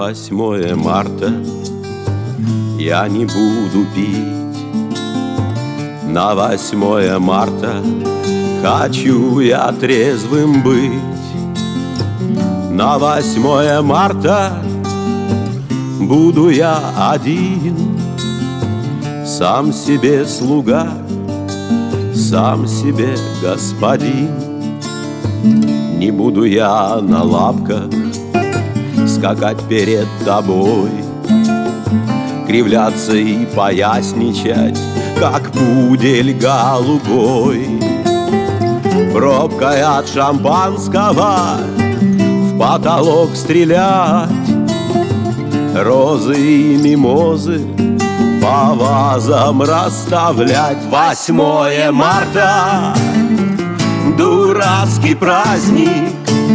8 марта я не буду пить. На 8 марта хочу я трезвым быть. На 8 марта буду я один, сам себе слуга, сам себе господин. Не буду я на лапках скакать перед тобой, кривляться и поясничать, как пудель голубой. Пробкой от шампанского в потолок стрелять, розы и мимозы по вазам расставлять. 8 марта — дурацкий праздник,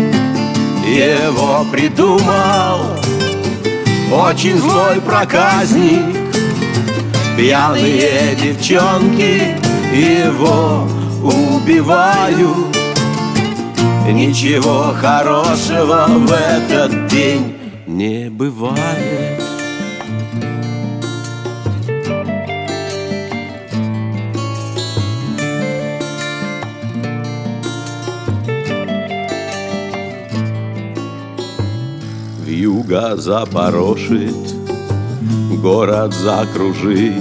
его придумал очень злой проказник. Пьяные девчонки его убивают. Ничего хорошего в этот день не бывает. Вьюга запорошит, город закружит,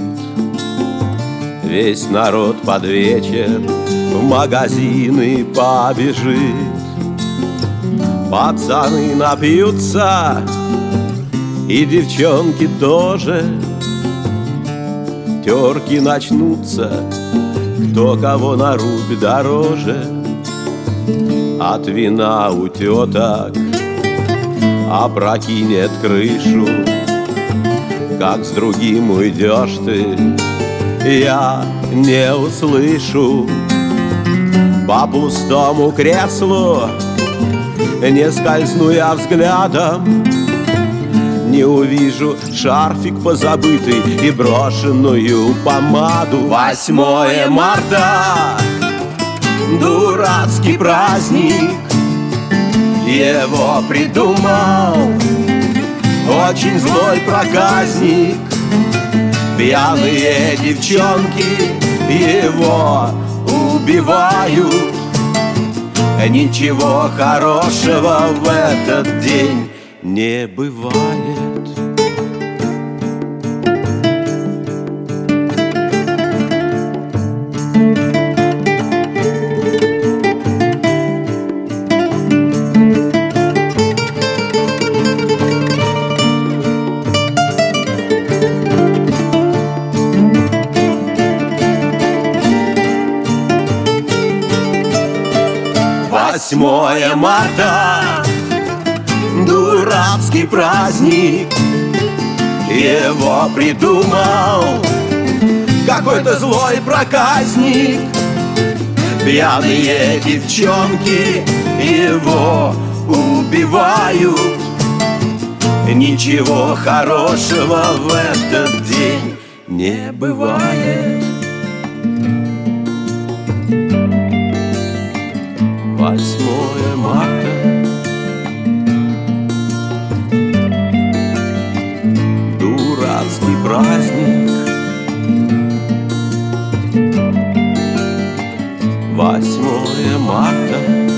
весь народ под вечер в магазины побежит. Пацаны напьются, и девчонки тоже. Терки начнутся, кто кого на рубь дороже. От вина у теток опрокинет крышу. Как с другим уйдешь ты, я не услышу. По пустому креслу не скользну я взглядом, не увижу шарфик позабытый и брошенную помаду. 8 марта — дурацкий праздник, его придумал очень злой проказник. Пьяные девчонки его убивают. Ничего хорошего в этот день не бывает. Восьмое марта — дурацкий праздник, его придумал какой-то злой проказник. Пьяные девчонки его убивают. Ничего хорошего в этот день не бывает. 8 марта — дурацкий праздник. 8 марта